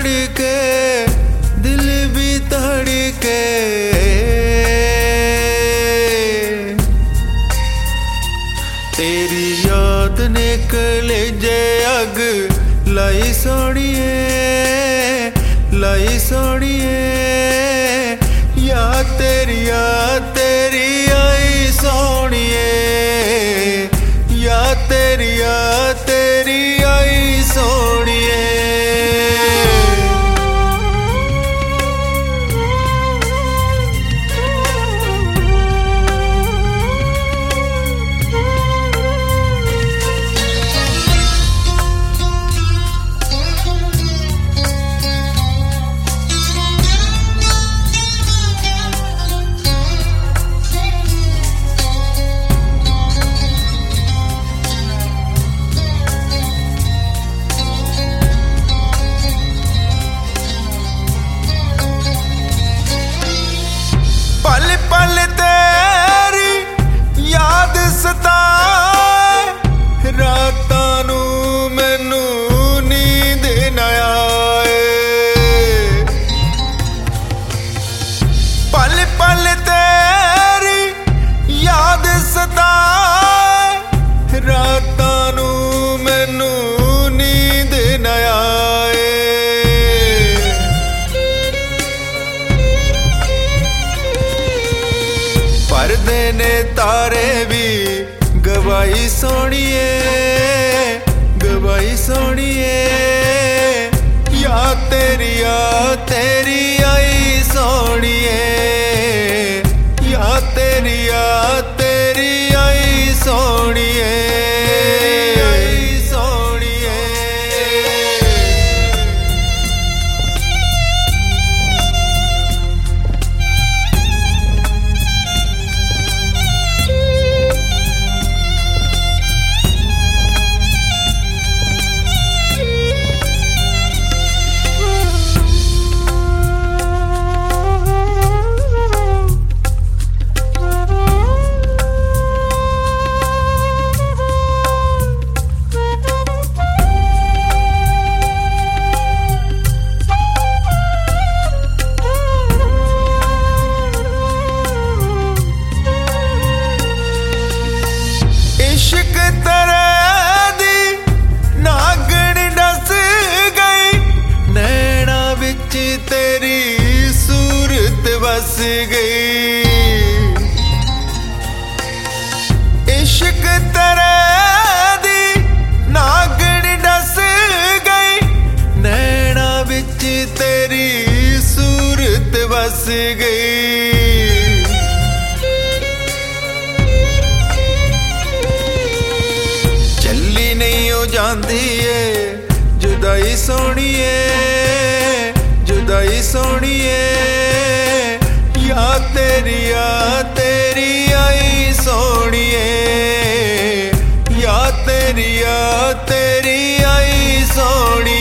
धड़के दिल भी धड़के तेरी याद निकले जे अग लाई सोनिए याद तेरी आई सोनिए याद तेरी आई सोनिए। पल तेरी याद सताए रातां नू मैनू नींद ना आए। पल पल तेरी याद सताए रातां नू मैनू नींद ना आए। पर्दे ने तारे भी गवाई सोनिए याद तेरी आई सोनिए याद तेरी आई सोनिए। इश्क तेरे दी नागण डस गई नैना विच तेरी सूरत बस गई। इश्क तेरे दी नागण डस गई नैना विच तेरी सूरत बस गई। जांदी है जुदाई सोनिए याद तेरी आई सोनिए याद तेरी आई सोनिए।